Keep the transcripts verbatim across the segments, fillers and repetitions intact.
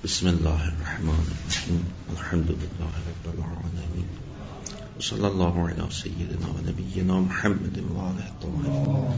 بسم الله الرحمن الرحیم الحمد لله رب العالمین و صلی الله علی سیدنا و نبینا محمد و آله الطاهرین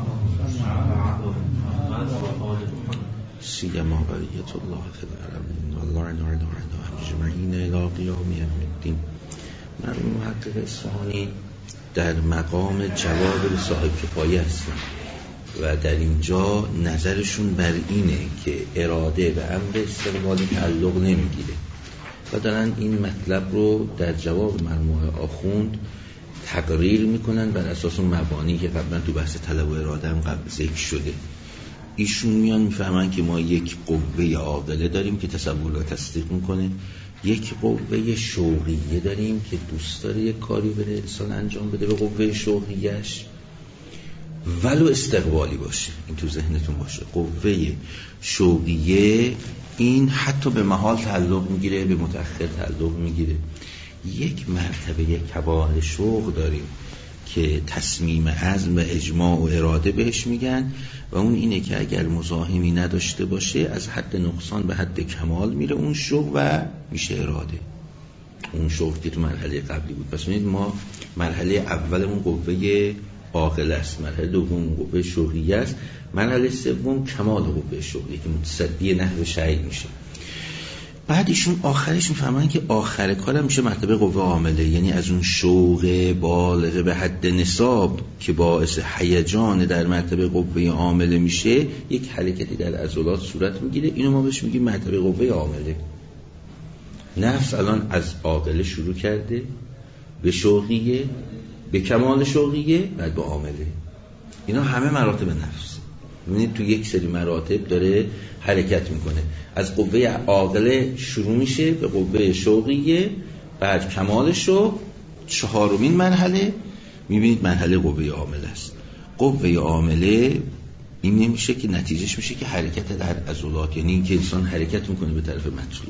سیما بقیة الله فی العالمین و الله عنه اجمعین الی قیام یوم الدین. مرحوم محقق اصفهانی در مقام جواب به صاحب کفایه هستند و در اینجا نظرشون بر اینه که اراده به امر استقبالی تعلق نمیگیره و دارن این مطلب رو در جواب مرموم آخوند تقریر میکنن بر اساس مبانی که قبلا تو بحث طلب و اراده هم قبل ذکر شده. ایشون میان میفهمن که ما یک قوه عاقله داریم که تصور رو تصدیق میکنه، یک قوه شوقیه داریم که دوست داره یک کاری بره انسان انجام بده به قوه شوقیش ولو استقبالی باشه. این تو ذهنتون باشه. قوه شوقیه این حتی به محال تعلق میگیره، به متأخر تعلق میگیره. یک مرتبه کبار شوق داریم که تصمیم عزم و اجماع و اراده بهش میگن و اون اینه که اگر مزاحمی نداشته باشه از حد نقصان به حد کمال میره اون شوق و میشه اراده. اون شوق که تو مرحله قبلی بود. پس ببینید ما مرحله اولمون قوه عاقل است، مرحله دوم قوه شوقیه است، مرحله سوم کمال قوه شوقیه که متصدی نحو شیء میشه. بعد ایشون آخرش میفهمن که آخر کارم میشه مرتبه قوه عامله، یعنی از اون شوق بالغ به حد نصاب که باعث هیجان در مرتبه قوه عامله میشه یک حرکتی در عضلات صورت میگیره. اینو ما بهش میگیم مرتبه قوه عامله. نفس الان از عاقله شروع کرده به شوقیه، به کمال شوقیه، بعد به عامله. اینا همه مراتب نفس. ببینید تو یک سری مراتب داره حرکت میکنه. از قوه عاقله شروع میشه به قوه شوقیه، بعد کمال شوق، چهارمین مرحله میبینید مرحله قوه عامله است. قوه عامله این نمیشه که نتیجهش میشه که حرکت در عضلات، یعنی این که انسان حرکت میکنه به طرف مطلوب.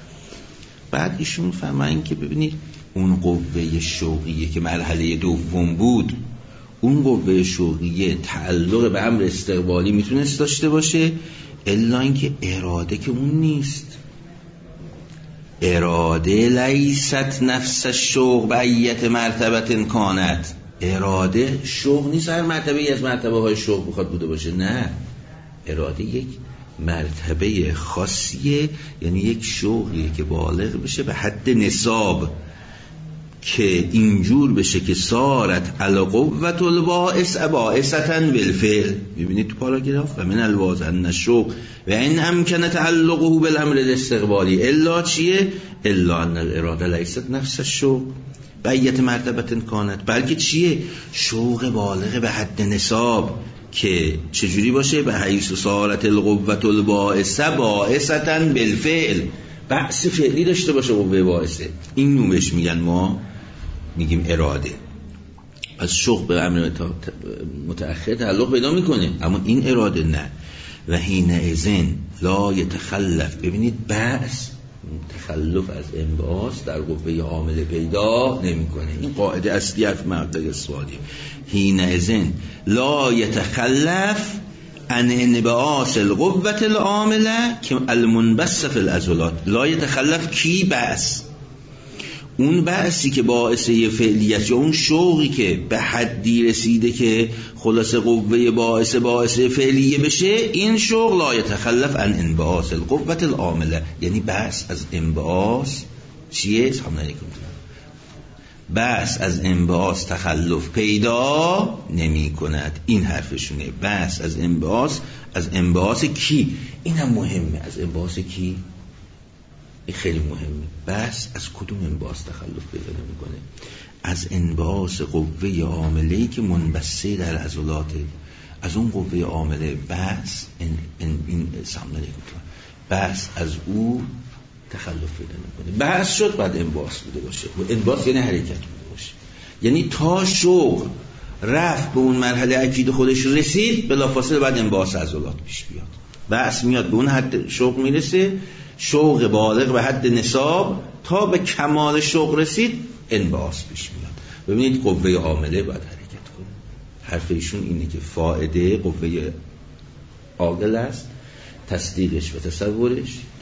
بعد ایشون فهمن که ببینید اون قوه شوقیه که مرحله دوم بود، اون قوه شوقیه تعلق به امر استقبالی میتونست داشته باشه، الا اینکه اراده که اون نیست. اراده لیست نفس الشوق به ایت مرتبه کانت. اراده شوق نیست هر مرتبه از مرتبه های شوق بخواد بوده باشه. نه، اراده یک مرتبه خاصیه، یعنی یک شوقیه که بالغ بشه به حد نصاب که اینجور بشه که صارت علی قوة الباعث باعثة بالفعل. ببینید تو پاراگراف و من الواضح ان الشوق و ان امکن تعلقه بالامر الاستقبالی الا چیه؟ الا ان الاراده لیست نفس الشوق بیت مرتبه کانت، بلکه چیه؟ شوق بالغ به حد نصاب که چجوری باشه؟ به حیث صارت القوة الباعثه باعثة بالفعل، بعث فعلی داشته باشه قوه باعثه. این نومش میگن، ما میگیم اراده. از شوق به امر متأخر تعلق پیدا میکنه، اما این اراده نه. و حین اذن لا یتخلف. ببینید بعث تخلف از انبعاث در قوه عامله پیدا نمیکنه. این قاعده اصلی حرف محقق اصفهانی. حین اذن لا یتخلف ان انبعاث القوة العامله که المنبث فی العضلات. لا یتخلف کی؟ بعث. اون بعثی که باعث یه فعلیت یا اون شوقی که به حدی رسیده که خلاص قوه باعث باعث فعلیه بشه، این شوق لا یتخلف عن انبعاث القوة العامله، یعنی بعث از انبعاث چیه؟ سلام علیکم. بعث از انبعاث تخلف پیدا نمی کند. این حرفشونه. بعث از انبعاث، از انبعاث کی؟ این هم مهمه. از انبعاث کی؟ این خیلی مهمه. بس از کدوم انبعاث تخلف پیدا نمیکنه؟ از انبعاث قوه عامله‌ای که منبثه در عضلاته. از اون قوه عامله بس این این, این سامنه بس از او تخلف پیدا نمیکنه. بس شد بعد انبعاث بوده باشه. و انبعاث یعنی حرکت بوده باشه، یعنی تا شوق رفت به اون مرحله اکید خودش رسید بلافاصله بعد انبعاث عضلات پیش بیاد. بس میاد به اون حد شوق میرسه، شوق بالغ به حد نصاب، تا به کمال شوق رسید انبعاث پیش میاد. ببینید قوه عامله باید حرکت کنه. حرف ایشون اینه که فائده قوه عاقل است، تصدیقش و تصورش،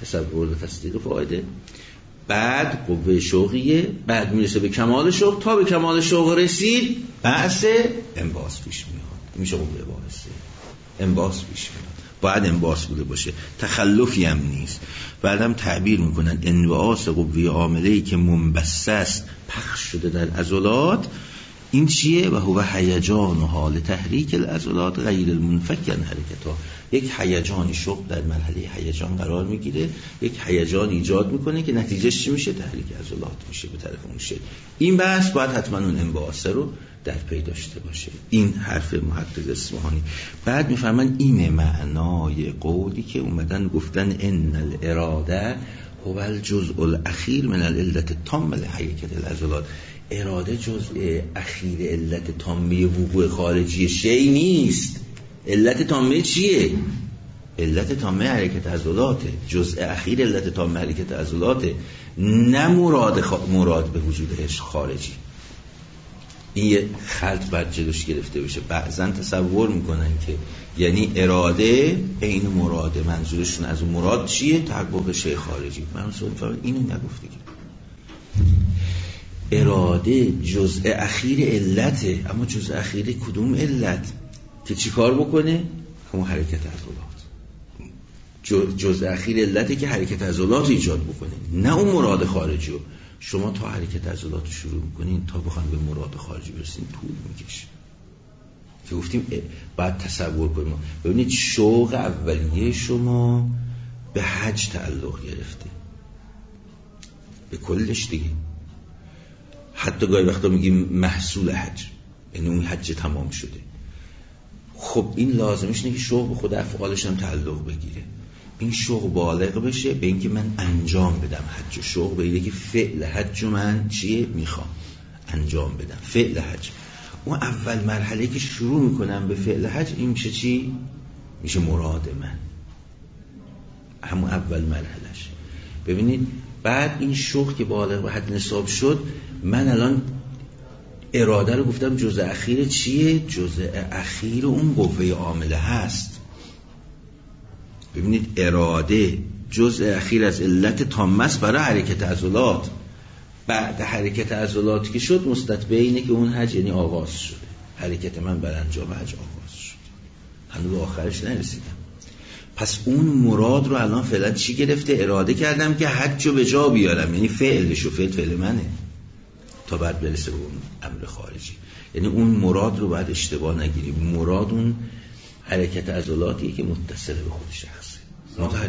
تصور و تصدیق فایده، بعد قوه شوقیه، بعد میرسه به کمال شوق. تا به کمال شوق رسید بحث انباس پیش میاد، میشه قوه باعثه انباس پیش میاد، باید انباس بوده باشه، تخلفی هم نیست. بعدم تعبیر میکنن انباس قوه عامله‌ای که منبث است، پخش شده در عضلات، این چیه؟ و هو هیجان و حال تحریک العضلات غیر المنفک عن حرکتها. یک هیجانی شوق در مرحله هیجان قرار میگیره، یک هیجان ایجاد میکنه که نتیجهش چی میشه؟ تحریک عضلات میشه به طرف اون شکل. این بحث باید حتما اون انبعاث رو در پی داشته باشه. این حرف محقق اصفهانی. بعد میفهمن این معنای قولی که اومدن گفتن ان الاراده هو الجزء الاخیر من العلت التامه لحرکت العضلات. اراده جزء اخیر علت تامه وقوع خارجی شی نیست. علت تامه چیه؟ علت تامه حرکت عضلاته، جزء اخیر علت تامه حرکت عضلاته، نه مراد خ... مراد به وجودش خارجی. این یه خلط بر جلوش گرفته بشه. بعضن تصور میکنن که یعنی اراده این مراده، منظورشون از اون مراد چیه؟ تحقق شی خارجی. من اصلا اینو نگفته که اراده جزء اخیر علته، اما جزء اخیر کدوم علت که چی کار بکنه؟ همون حرکت عضلات. جزء اخیر علته که حرکت عضلات ایجاد بکنه، نه اون مراد خارجی رو. شما تا حرکت عضلات شروع میکنین تا بخواین به مراد خارجی برسین طول میکشه. که گفتیم بعد تصور کنیم. ببینید شوق اولیه شما به حج تعلق گرفته، به کلش دیگه. حتی گاهی وقتا میگیم محصول حج، یعنی اون حج تمام شده. خب این لازمش اینه که شوق به خود افعالش هم تعلق بگیره. این شوق بالغ بشه به اینکه من انجام بدم حج. شوق به اینه که فعل حج من چیه میخوام انجام بدم، فعل حج. اون اول مرحله که شروع میکنم به فعل حج، این میشه چی؟ میشه مراد من، همون اول مرحلهش. ببینید بعد این شوق که بالغ به حد نصاب شد، من الان اراده رو گفتم جزء اخیر چیه؟ جزء اخیر اون قوه عامله هست. ببینید اراده جزء اخیر از علت تامه است برای حرکت عضلات. بعد حرکت عضلات که شد مستتبع اینه که اون حج یعنی آغاز شده، حرکت من بر انجام حج آغاز شد، هنوز به آخرش نرسیدم. پس اون مراد رو الان فعلا چی گرفته؟ اراده کردم که حج رو به جا بیارم، یعنی فعلش و فعل فعل منه، تا بعد برسه به اون امر خارجی. یعنی اون مراد رو باید اشتباه نگیریم. مراد اون حرکت عضلاتیه که متصل به خود شخصه. متحد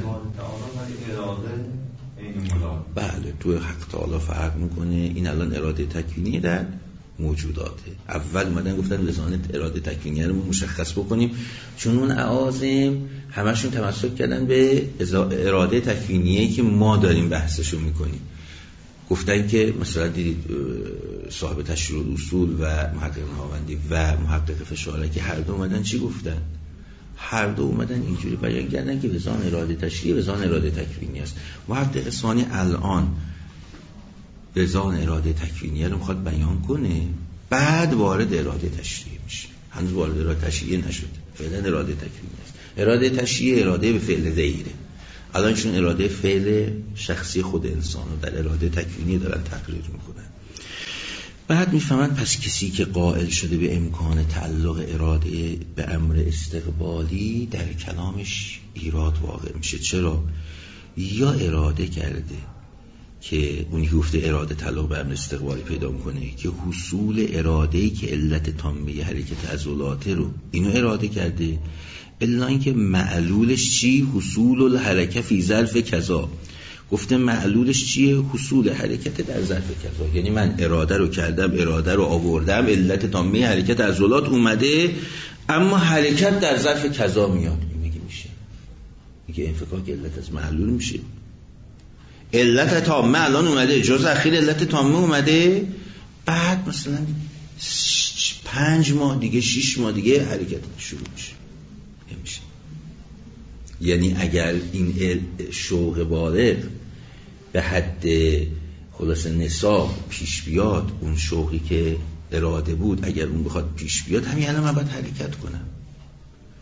بله تو حق تعالی فرق میکنه. این الان اراده تکوینی در موجوداته. اول اومدن گفتن لزانت اراده تکوینی رو مشخص بکنیم، چون اون اعاظم همشون تمسک کردن به اراده تکوینیه که ما داریم بحثشو میکنیم. گفتن که مثلا دیدید صاحب تشریح الاصول و محقق نهاوندی و محقق فشارکی هر دو اومدن چی گفتن؟ هر دو اومدن اینجوری بیان کردن که وزان اراده تشریعی وزان اراده تکوینی است. محقق ثانی الان وزان اراده تکوینی رو میخواد بیان کنه، بعد وارد اراده تشریعی میشه. هنوز وارد اراده تشریعی نشده، فعلا اراده تکوینی است. اراده تشریعی اراده به فعل غیره. الانشون اراده فعل شخصی خود انسان رو در اراده تکوینی دارن تقریر میکنن. بعد میفهمن پس کسی که قائل شده به امکان تعلق اراده به امر استقبالی در کلامش ایراد واقع میشه. چرا؟ یا اراده کرده که اونی که گفته اراده تعلق به امر استقبالی پیدا میکنه که حصول اراده‌ای که علت تامه حرکت عضلات رو اینو اراده کرده، الا اینکه معلولش چی؟ حصول الحرکه فی ظرف کذا. گفته معلولش چیه؟ حصول حرکت در ظرف کذا. یعنی من اراده رو کردم، اراده رو آوردم، علت تامه حرکت عضلات اومده، اما حرکت در ظرف کذا میاد. این میگه میشه، میگه انفکاک علت از معلول میشه. علت تامه الان اومده، جز اخیر علت تامه اومده، بعد مثلا پنج ماه دیگه، شیش ماه دیگه حرکت شروع میشه. نمیشه. یعنی اگر این شوق بالغ به حد خلاص نصاب پیش بیاد، اون شوقی که اراده بود اگر اون بخواد پیش بیاد، همین الان من باید حرکت کنم.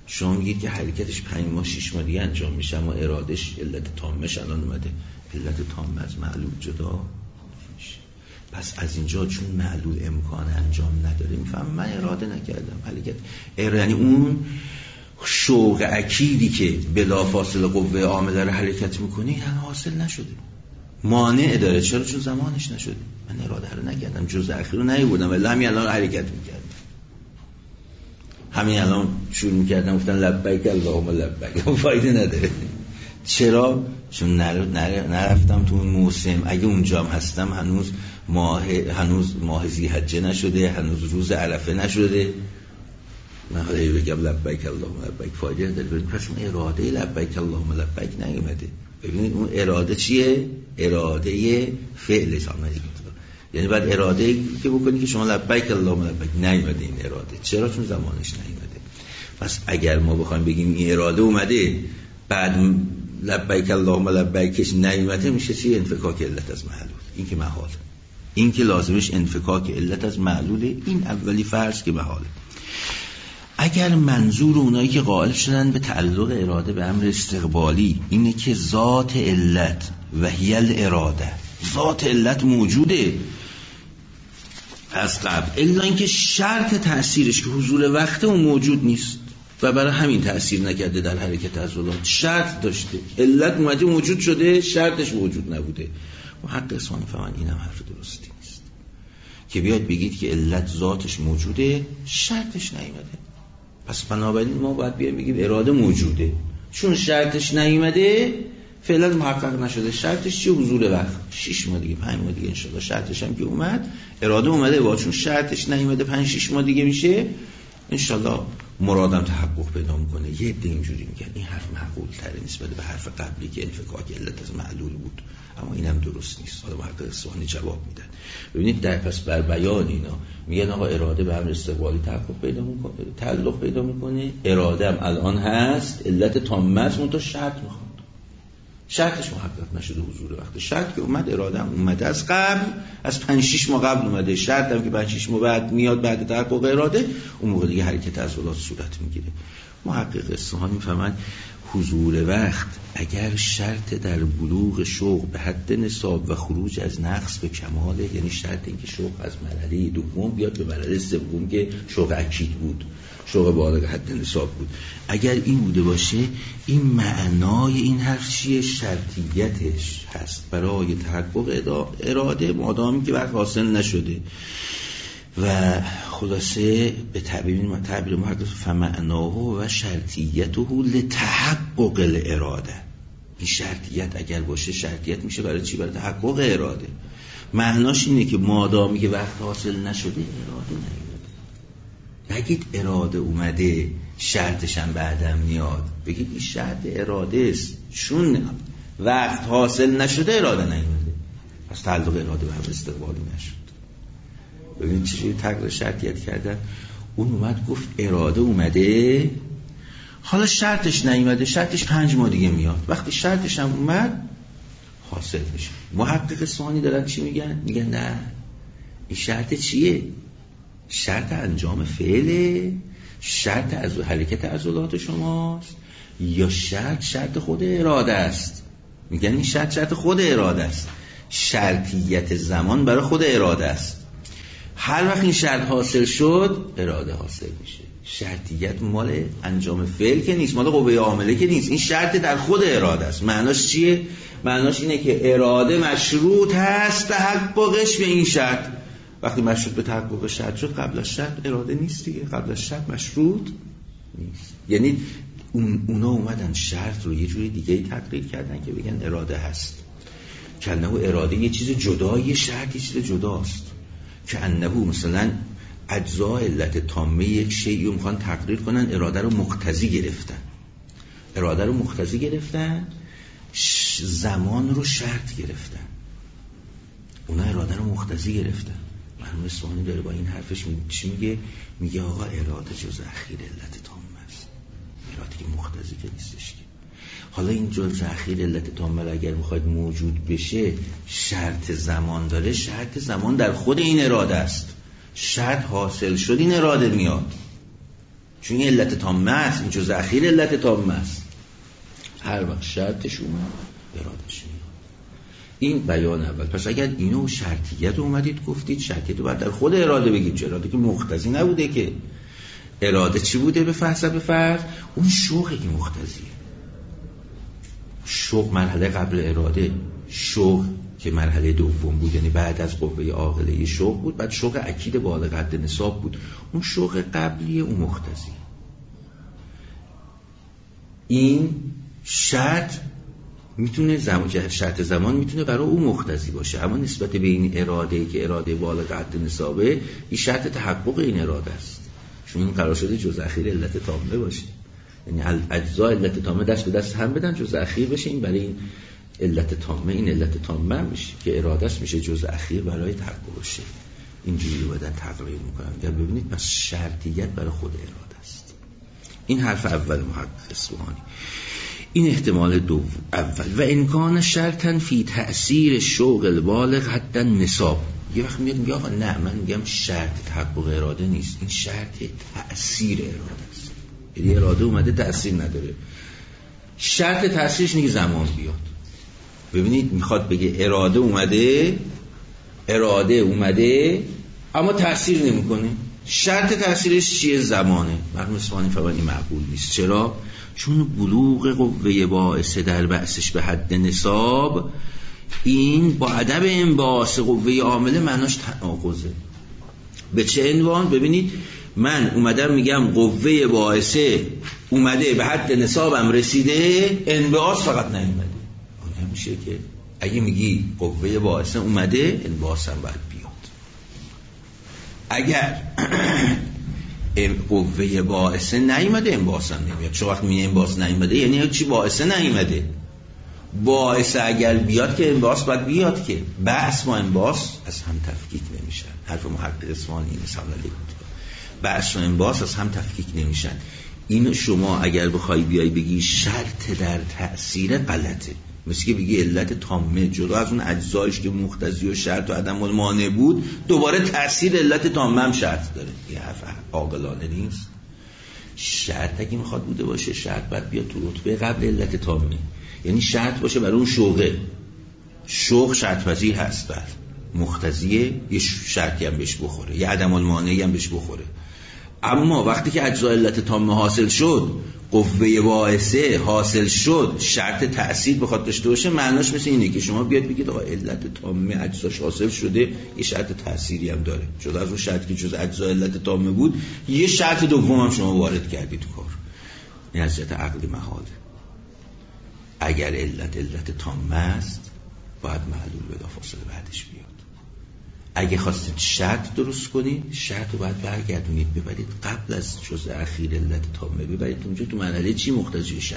شما میگید که حرکتش پنج ماه شش ماه دیگه انجام میشه، اما ارادش علت تامش الان اومده، علت تام از معلول جدا میشه. پس از اینجا چون معلول امکان انجام نداره میفهم من اراده نکردم حرکت ار... یعنی اون شوق اکیدی که بلافاصله قوه عامله رو حرکت میکنه این حاصل نشده، مانع داره. چرا؟ چون زمانش نشده. من اراده رو نکردم، جز اخیر رو نیوردم، ولی همین الان حرکت میکردم، همین الان شروع میکردم گفتن لبیک اللهم لبیک، فایده نداره. چرا؟ چون نر... نر... نرفتم تو اون موسم. اگه اونجا هم هستم هنوز ماه هنوز ماه ذی‌حجه نشده، هنوز روز عرفه نشده، من حالا بگم لبیک اللهم لبیک فایده نداره. پس اون اراده لبیک اللهم لبیک نیومده. ببینید اون اراده چیه؟ اراده فعل سامنی. یعنی بعد اراده که بکنی که شما لبیک اللهم لبیک، نیومده این اراده. چرا؟ چون زمانش نیومده. پس اگر ما بخوایم بگیم این اراده اومده بعد لبیک اللهم لبیکش نیومده، میشه چی؟ انفکاک علت از معلول. این که محال، این که لازمش انفکاک علت از معلوله. این اولی فرض که محاله. اگر منظور اونایی که قائل شدن به تعلق اراده به امر استقبالی اینه که ذات علت و هی الاراده، ذات علت موجوده از قبل، الا اینکه شرط تأثیرش که حضور وقت اون موجود نیست و برای همین تأثیر نکرده در حرکت عضلات. شرط داشته، علت اومده موجود شده، شرطش موجود نبوده. محقق اصفهانی فهمن اینم حرف درستی نیست که بیاد بگید که علت ذاتش موجوده شرطش نیومده. پس بنابراین ما باید بیایم بگیم اراده موجوده، چون شرطش نیومده فعلا محقق نشده. شرطش چیه؟ حضور وقت. شش ماه دیگه، پنج ماه دیگه انشالله شرطش هم که اومد، اراده اومده با، چون شرطش نیومده پنج شش ماه دیگه میشه انشالله مرادم تحقق پیدا میکنه. یه عده اینجوری میگن این حرف معقول تره نسبت به حرف قبلی که انفکاک علت از معلول بود، اما اینم درست نیست. حالا محقق اصفهانی جواب میدن. ببینید در پس بر بیان اینا میگن آقا اراده به امر استقبالی تحقق پیدا میکنه، تعلق پیدا میکنه. اراده هم الان هست، علت تامه است، منتها شرط میخواد. شرطش محقق نشده حضور وقت. شرط که اومد، اراده هم اومده از قبل، از پنج شش ماه قبل اومده. شرط هم که پنج شش ماه بعد میاد بعد تحقق اراده، اون موقع دیگه حرکت عضلات صورت میگیره. محقق اصفهانی میفهمن حضور وقت اگر شرط در بلوغ شوق به حد نصاب و خروج از نقص به کماله، یعنی شرط این که شوق از مرحله دوم بیاد به مرحله سوم که شوق اکید بود، شوق بالغ حد نصاب بود، اگر این بوده باشه، این معنای این حرف چیه؟ شرطیتش هست برای تحقق اراده مادامی که وقت حاصل نشده. و خلاصه به تعبیر تعبیر محقق فمعناه و شرطیته لتحقق الاراده. این شرطیت اگر باشه، شرطیت میشه برای چی؟ برای تحقق اراده. معناش اینه که مادامی که وقت حاصل نشده اراده نیومده. نگید اراده اومده شرطش هم بعدم میاد، بگید این شرط اراده است، چون وقت حاصل نشده اراده نیومده، پس تعلق اراده به هم استقبالی نشد. ببینید چجوری تغییر شرطیت کردن. اون اومد گفت اراده اومده، حالا شرطش نیومده، شرطش پنج ماه دیگه میاد. وقتی شرطش هم اومد حاصل میشه. محقق اصفهانی دارن چی میگن؟ میگن نه، این شرط چیه؟ شرط انجام فعله، شرط از حرکت عضلات شماست، یا شرط شرط خود اراده است. میگن این شرط شرط خود اراده است. شرطیت زمان برای خود اراده است. هر وقت این شرط حاصل شد اراده حاصل میشه. شرطیت مال انجام فعل که نیست، مال قوه عامله که نیست، این شرط در خود اراده است. معناش چیه؟ معناش اینه که اراده مشروط هست تحققش به این شرط. وقتی مشروط به تحقق شرط شد، قبل از شرط اراده نیست دیگه، قبل از شرط مشروط نیست. یعنی اون اونا اومدن شرط رو یه جوری دیگه تقریر کردن که بگن اراده هست، که انه اراده یه چیز جدایی، شرط یه چیز جداست، که انه مثلا اجزاء علت تامه یک شیء رو میخوان تقریر کنن، اراده رو مقتضی گرفتن. اراده رو مقتضی گرفتن، زمان رو شرط گرفتن. اونا اراده رو مقتضی گرفتن. مرحوم اصفهانی داره با این حرفش چی میگه؟ میگه آقا اراده جز اخیر علت تامه است، اراده که مقتضی که نیستش که. حالا این جز اخیر علت تامه اگر میخواید موجود بشه، شرط زمان داره. شرط زمان در خود این اراده است. شرط حاصل شد این اراده میاد. چون این علت تامه است، این جزء اخیر علت تامه است. هر وقت شرطش اومد ارادش میاد. این بیان اول. پس اگر اینو شرطیت اومدید گفتید، شرطیت رو باید در خود اراده بگید، چه اراده که مقتضی نبوده که. اراده چی بوده به حسب فرض؟ اون شوقی که مقتضیه. شوق مرحله قبل اراده، شوق که مرحله دوم بود، یعنی بعد از قوه عاقله شوق بود، بعد شوق اکید بالغ حد نصاب بود. اون شوق قبلی اون مقتضی. این شرط میتونه زمان، شرط زمان میتونه برای اون مقتضی باشه، اما نسبت به این اراده که اراده بالغ حد نصابه، این شرط تحقق این اراده است، چون این قرار شده جزء اخیر علت تامه باشه. یعنی اجزا علت تامه دست به دست هم بدن، جزء اخیر بشه. این برای این علت تامه، این علت تامه میشه که اراده است، میشه جزء اخیر برای تحقق باشه. اینجوری رو بدن تقریب میکنن. اگر ببینید پس شرطیت برای خود اراده است. این حرف اول محقق اصفهانی. این احتمال دوم اول. و امکان شرطن فی تأثیر شوق البالغ حتی نصاب. یه وقت میاد میگه آقا نه، من میگم شرط تحقق اراده نیست، این شرط تأثیر اراده است. یعنی اراده اومده تأثیر نداره. شرط تأثیرش میگه زمان بیاد. ببینید میخواد بگه اراده اومده، اراده اومده اما تأثیر نمیکنه. شرط تأثیرش چیه؟ زمانه. مرحوم اصفهانی فرمودن این معقول نیست. چرا؟ چون بلوغ قوه باعثه در بأسش به حد نصاب، این با عدم انبعاث قوه عامله معناش تناقضه. به چه عنوان؟ ببینید من اومدم میگم قوه باعثه اومده به حد نصابم رسیده، انبعاث فقط نیومده. اون میشه که اگه میگی قوه باعثه اومده، انبعاث هم باید بیاد. اگر قوه باعثه نیومده، انبعاث هم نمیاد. چون وقت میگه انبعاث نیومده یعنی چی؟ باعثه نیومده. باعثه اگر بیاد که انبعاث باید بیاد، که بحث با انبعاث از هم تفکیک نمیشن. حرف محقق اصفهانی این صندلی بود. بحث و انبعاث از هم تفکیک نمیشن. اینو شما اگر بخوای بیای بگی شرط در تأثیر، غلطه. مثل که بگی علت تامه جدا از اون اجزایش که مقتضی و شرط و عدم المانع بود، دوباره تأثیر علت تامه هم شرط داره. یه حرف عاقلانه نیست. شرط اگه میخواد بوده باشه، شرط باید بیاد تو رتبه قبل علت تامه. یعنی شرط باشه برای اون شوقه. شوق شرط پذیر هست، بعد مقتضیه، یه شرطی هم بهش بخوره، یه عدم المانعی هم بهش بخوره. اما وقتی که اجزا علت تامه حاصل شد، قوه باعثه حاصل شد، شرط تأثیر بخواد داشته باشه، معناش مثل اینه که شما بیاد بگید آقا علت تامه اجزاش حاصل شده، یه شرط تأثیری هم داره. جدا از اون شرطی که جز اجزا علت تامه بود، یه شرط دوم هم شما وارد کردید تو کار. این از جهت عقل محاله. اگر علت علت تامه است، باید معلول بلافاصله بعدش بیاد. اگه خواستید شرط درست کنید، شرط رو باید برگردونید ببرید قبل از جزء اخیر علت تامه، ببرید اونجا تو مرحله چی مقتضی شرط،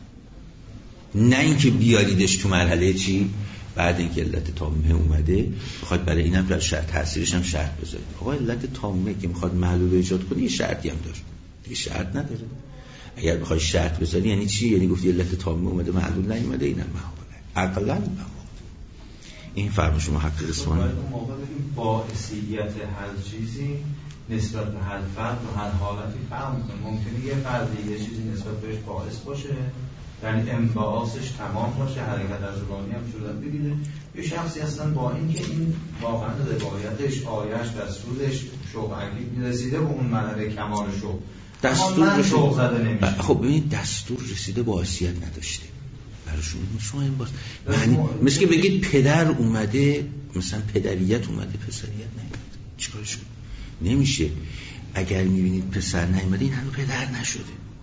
نه اینکه بیاریدش تو مرحله چی بعد اینکه علت تامه اومده بخواد برای اینم در شرط تاثیرش هم شرط بذارید. آقا علت تامه که میخواد معلول ایجاد کنه یه شرطی هم داره، دیگه شرط نداره. اگر بخوای شرط بذاری یعنی چی؟ یعنی گفتی علت تامه اومده معلول نیومده، اینم محاله. عقلاً محاله. این فرمایش محقق اصفهانی. اون موقع بگیم باعثیت هر چیزی نسبت به هر فرد و هر حالتی فرق می‌کنه. ممکنه یه فردی یه چیزی نسبت بهش باعث باشه، یعنی انبعاثش تمام باشه، حرکت از روانی هم شدن بگیره. یه شخصی هستن با اینکه این واقعا روایتش، آیش، دستورش، شوق عقلی می‌رسیده به اون مرحله کمال شوق، دستور شوق زده نمیشه. خب ببینید دستور رسیده باعثیت نداشته. براشون شما این باز یعنی مثل که بگید پدر اومده، مثلا پدریت اومده پسریت نیومده، چیکارش کنید؟ نمیشه. اگر میبینید پسر نیومده این هنوز پدر نشده.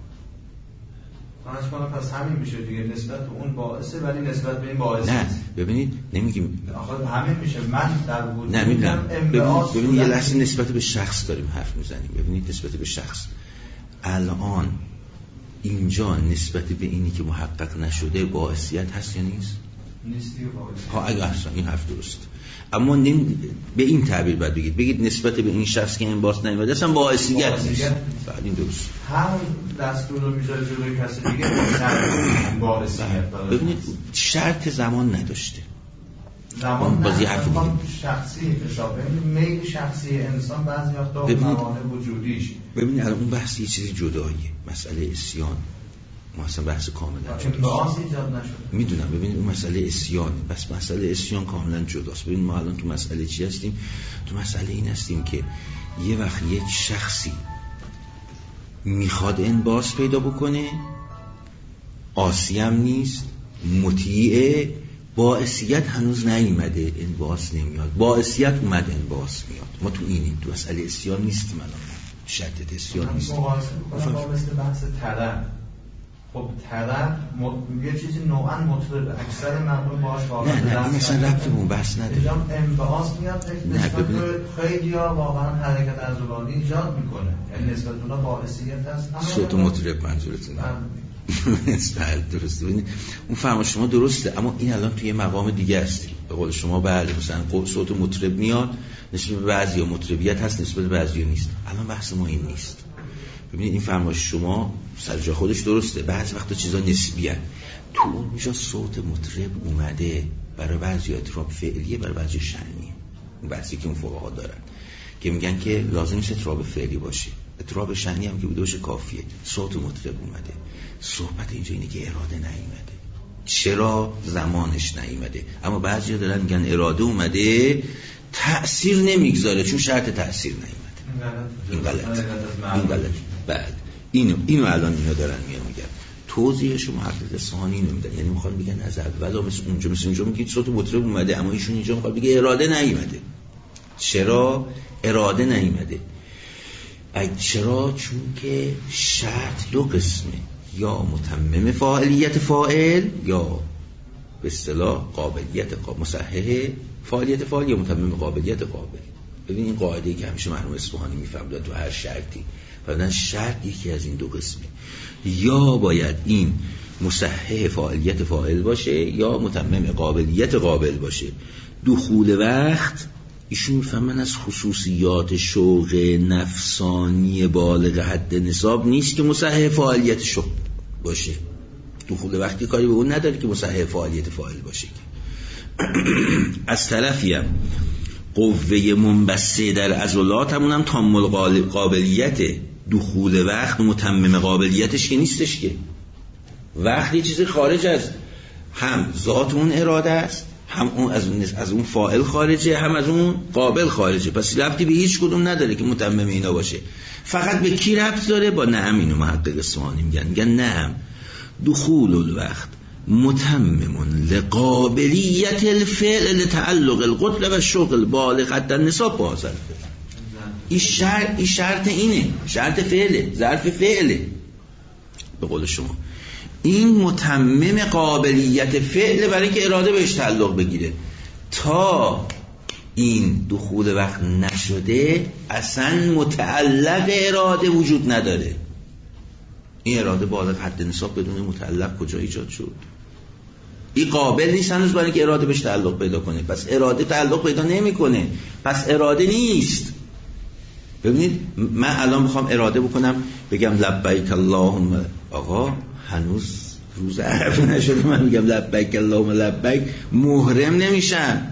خواهش کنم پس همین میشه دیگه، نسبت به اون باعثه ولی نسبت به این باعث نه نیست. ببینید نمیگیم آخه همین میشه. من در وجود نه میگم ببینید, ببینید یه لحظه نسبت به شخص داریم حرف میزنیم. ببینید نسبت به شخص الان اینجا نسبت به اینی که محقق نشده باعثیت هست یا نیست؟ نیست دیگه باعثیت. ها اگه اصلا این حرف درست. اما نمی... به این تعبیر باید بگید بگید نسبت به این شخص که این باعث نیومده اصلا باعثیت نیست. بعد این درست. هم دستور رو میذاره جلوی کسی دیگه شرط باعثیت داره. ببینید شرط زمان نداشته. زمان بازی حرف دیگه شخصی تشابه میل شخصی انسان بعضی وقتا موانع وجودیش. ببینید الان اون بحث یه چیزی جداییه، مسئله اسیان ما اصلا بحث کاملا جداست ایجاد نشده. میدونم. ببینید اون مسئله اسیان، بس مسئله اسیان کاملا جداست. ببینید ما الان تو مسئله چی هستیم؟ تو مسئله این هستیم که یه وقت یک شخصی میخواد انباس پیدا بکنه، عاصی هم نیست، مطیعه، باعثیت هنوز نیومده، انباس نمیاد، باعثیت اومد انباس میاد. ما تو اینیم، تو مسئله اسیان نیستیم الان، شدت اسیان نیستیم. مقایسه می‌کنم با مثل بحث طلب. خب طلب م... یه چیزی نوعا مطلب اکثر مردم باهاش واقعا نه نه این مثلا ربطی به اون بحث نداره. اینجا انبعاث میاد نسبت به خیلی‌ها واقعا حرکت عضلانی ایجاد میکنه، یعنی نسبت اونها باعثیت هست. صوت مطرب منظورتونه؟ بله درسته. ببینید اون فرما شما درسته، اما این الان توی مقام دیگه هستیم. به قول شما بله مثلا صوت مطرب میاد نسبت به بعضیا مطربیت هست، نسبت به بعضیا نیست. الان بحث ما این نیست. ببینید این فرمایش شما سر جای خودش درسته، بعضی وقتا چیزا نسبی ان. تو اونجا صوت مطرب اومده برای بعضی اطراب فعلیه، برای بعضی شأنیه. اون بحثی که اون فقها دارن که میگن که لازم نیست اطراب فعلی باشه، اطراب شأنی هم که بوده باشه کافیه. صوت مطرب اومده، صحبت اینجا اینه که اراده نیومده. چرا؟ زمانش نیومده. اما بعضیا دارن میگن اراده اومده تأثیر نمیگذاره چون شرط تأثیر نیومده. این غلط. این غلط. بعد اینو اینو الان اینا دارن میگن میگن توضیحش محقق اصفهانی اینو میدن، یعنی میخوان بگن از اول مثل اونجا مثل اونجا میگید صوت مطرب اومده، اما ایشون اینجا میخواد بگه اراده نیومده. چرا اراده نیومده؟ چرا؟ چون که شرط دو قسمه، یا متمم فاعلیت فاعل یا به اصطلاح قابلیت قابل، مصحح فاعلیت فاعل یا متمم قابلیت قابل. ببین این قاعده‌ای که همیشه مرحوم اصفهانی میفهمدن تو هر شرطی، بعدن شرط یکی از این دو قسمه، یا باید این مصحح فاعلیت فاعل باشه یا متمم قابلیت قابل باشه. دخول وقت ایشون میفهمن از خصوصیات شوق نفسانی بالغ حد نصاب نیست که مصحح فعالیت شوق باشه. دخول وقتی کاری به اون نداره که مصحح فعالیت فاعل باشه. از طرفی هم قوه منبسطه در عضلات همون هم تام قابلیت دخول وقت متمم قابلیتش که نیستش که وقت یه چیزی خارج از هم ذات اون اراده است، هم اون از اون از اون فاعل خارجه، هم از اون قابل خارجه. پس ربطی به هیچ کدوم نداره که متمم اینا باشه. فقط به کی ربط داره؟ با نعم. اینو محقق اصفهانی میگن میگن نعم دخول الوقت متمم لقابلیت الفعل لتعلق القتل و شغل بالغ حد النصاب با حاصل. این شرط این شرط اینه، شرط فعله، ظرف فعله. به قول شما این متمم قابلیت فعل برای که اراده بهش تعلق بگیره. تا این دخول وقت نشده اصلا متعلق اراده وجود نداره. این اراده بالغ حد نصاب بدون متعلق کجا ایجاد شد؟ این قابل نیست هنوز برای که اراده بهش تعلق پیدا کنه. پس اراده تعلق پیدا نمیکنه، پس اراده نیست. ببینید من الان میخوام اراده بکنم بگم لبیک اللهم، آقا هنوز روز عرفه نشده من میگم لبیک اللهم لبیک، محرم نمیشم.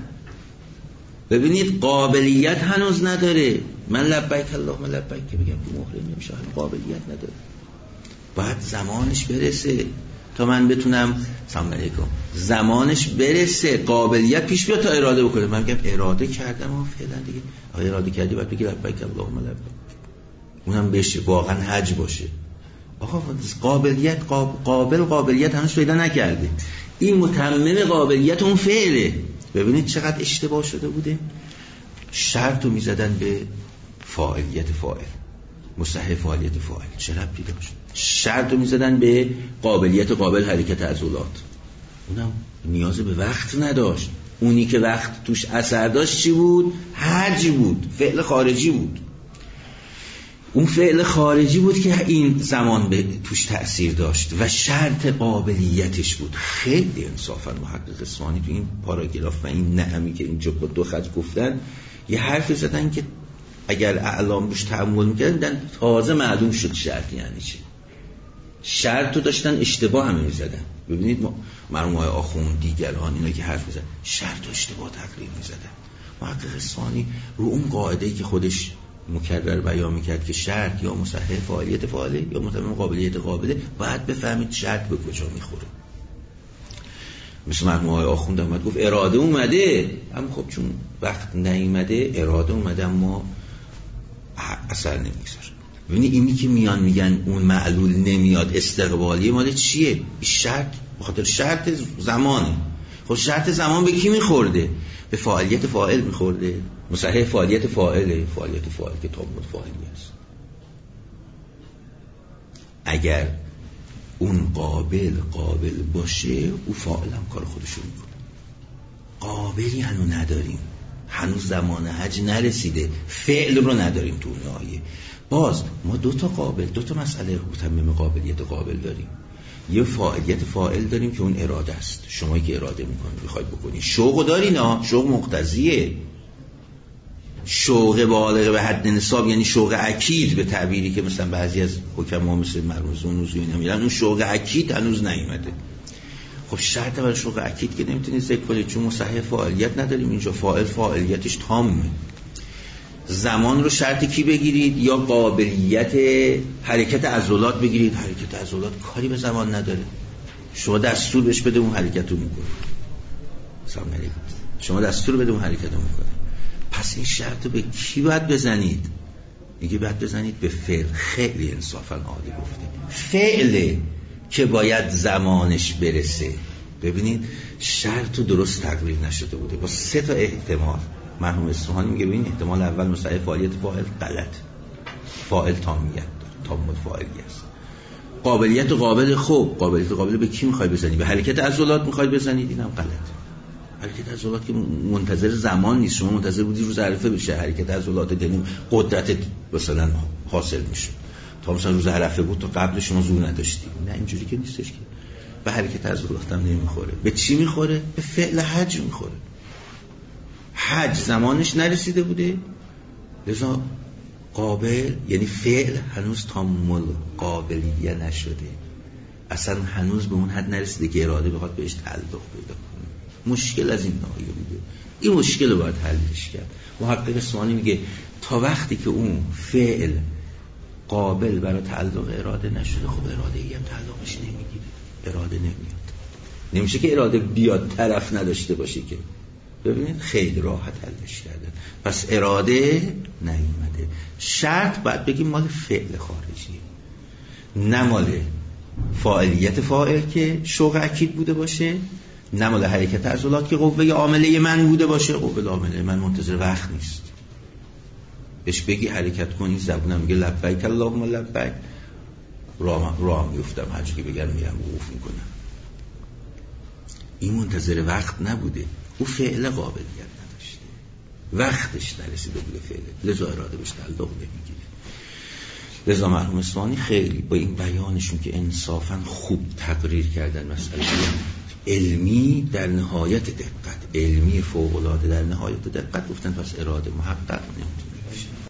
ببینید قابلیت هنوز نداره. من لبیک اللهم لبیک که بگم محرم نمیشم، قابلیت نداره. باید زمانش برسه تا من بتونم. سلام علیکم. زمانش برسه، قابلیت پیش بیاد تا اراده بکنه. من میگم اراده کردم و فعلا دیگه آیا اراده کردی بعد بگی لبیک اللهم لبیک، اونم بشه واقعا حج باشه. آقا قابلیت قابل قابلیت هنوز پیدا نکرده. این متمم قابلیت اون فعله. ببینید چقدر اشتباه شده بوده. شرط رو میزدن به فاعلیت فاعل، مصحح فاعلیت فاعل، چه ربطی داشت؟ شرط رو میزدن به قابلیت قابل حرکت عضلات، اونم نیاز به وقت نداشت. اونی که وقت توش اثر داشت چی بود؟ حج بود، فعل خارجی بود. اون فعل خارجی بود که این زمان به توش تأثیر داشت و شرط قابلیتش بود. خیلی انصافا محقق اصفهانی تو این پاراگراف و این نعمی که اینجا با دو خط گفتن یه حرف زدن که اگر اعلام روش تأمل میکردن تازه معلوم شد شرط یعنی چی. شرط رو داشتن اشتباه همه میزدن. ببینید مرحوم آقای آخوند دیگران اینا که حرف میزنن شرط و اشتباه تقریر میزدن. محقق ثانی رو اون قاعده‌ای که خودش مکرر بیان میکرد که شرط یا مصحح فاعلیت فاعله یا متمم قابلیت قابله، باید بفهمید شرط به کجا میخوره. مثل مرحوم آقای آخوند اومد گفت اراده اومده، اما خب چون وقت نیومده اراده اومده اما اثر نمیگذاره. ببینید اینی که میان میگن اون معلول نمیاد استقبالی مال چیه؟ شرط، بخاطر شرط زمانه. خب شرط زمان به کی میخورده؟ به فاعلیت فاعل میخورده. مصحح فاعلیت فاعله، فاعلیت فاعل که تابع فاعلی است. اگر اون قابل قابل باشه او فاعل هم کار خودشو میکنه. قابلی هنوز نداریم، هنوز زمان حج نرسیده، فعل رو نداریم تو اون آیه. باز ما دو تا قابل، دو تا مسئله متمم قابلیت قابل داریم. یه فاعلیت فاعل داریم که اون اراده است، شما که اراده میکنید میخواید بکنید. شوق دارین ها، شوق مقتضیه، شوق بالغ به حد نصاب، یعنی شوق اکید به تعبیری که مثلا بعضی از حکما مثل مرموز و نوزی اینا میگن، اون شوق اکید هنوز نیومده. خب شرط برای شوق اکید که نمیتونید ذکر کنید چون مصحح فاعلیت نداریم اینجا، فاعل فاعلیتش تامه. زمان رو شرط کی بگیرید؟ یا قابلیت حرکت عضلات بگیرید. حرکت عضلات کاری به زمان نداره، شما دستور بهش بده اون حرکت رو میکنه. سلام علیکم. شما دستور بده اون حرکت رو میکنه. پس این شرط رو به کی باید بزنید؟ میگه باید بزنید به فعل. خیلی انصافا عالی گفته، فعله که باید زمانش برسه. ببینید شرط رو درست تقریر نشده بوده با سه تا احتمال. مرحوم اصفهانی میگه ببین احتمال اول مصحح فاعلیت فاعل غلط، فاعل تامیت داره، تام فاعلی است. قابلیت قابل، خوب قابلیت قابل به کی میخوای بزنی؟ به حرکت عضلات میخوای بزنید، اینم غلطه. حرکت عضلات که منتظر زمان نیست، شما منتظر بودی روز عرفه بشه حرکت عضلات، یعنی قدرت مثلا حاصل میشه. تا مثلا روز عرفه بود تا قبل شما زور نداشتی. نه اینجوری که نیستش که. به حرکت عضلات هم نمیخوره. به چی میخوره؟ به فعل حج میخوره. حج زمانش نرسیده بوده، لذا قابل یعنی فعل هنوز تام قابلیه نشده، اصلا هنوز به اون حد نرسیده که اراده بخواد بهش تعلق پیدا کنه. مشکل از این نوعیه بوده. این مشکل رو باید حلش کرد. محقق اصفهانی میگه تا وقتی که اون فعل قابل برای تعلق اراده نشده، خب اراده ای هم تعلقش نمیگیره، اراده نمیاد. نمیشه که اراده بیاد طرف نداشته باشه که. ببینید خیلی راحت حلش کردن. پس اراده نیومده. شرط باید بگیم مال فعل خارجی، نه مال فاعلیت فاعل که شوق اکید بوده باشه، نه مال حرکت عضلات که قوه عامله من بوده باشه. قوه عامله من منتظر وقت نیست، بهش بگی حرکت کنی زبونم میگه لبیک اللهم لبیک، راه راه میافتم، هر چی که بگم میرم وقوف میکنم. این منتظر وقت نبوده، او فعل قابلیت نداشته، وقتش نرسیده بوده فعل، لذا اراده بهش تعلق نمیگیره. لذا مرحوم اصفهانی خیلی با این بیانشون که انصافا خوب تقریر کردن مسئله علمی در نهایت دقت، علمی فوق العاده در نهایت دقت گفتن پس اراده محقق نمیتونه